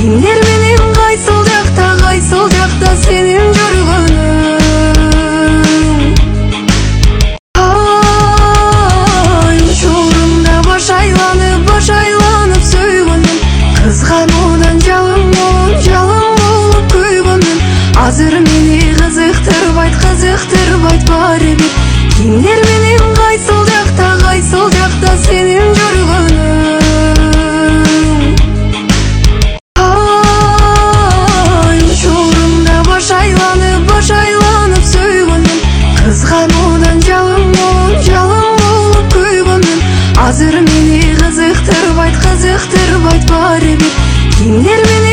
Кимдер менен кайсыл жакта сенин жүргөнүң. Ай, учурумда баш айланып сөйгөнмүн. Кызгануудан жалым болуп күйгөнмүн. Азыр мени кызыктырбайт баары бир. Кимдер менен кайсыл жакта сенин жүргөнүң. Ай, учурумда баш айланып сөйгөнмүн. Кызгануудан жалым болуп күйгөнмүн. Азыр мени кызыктырбайт баары бир. Кимдер менен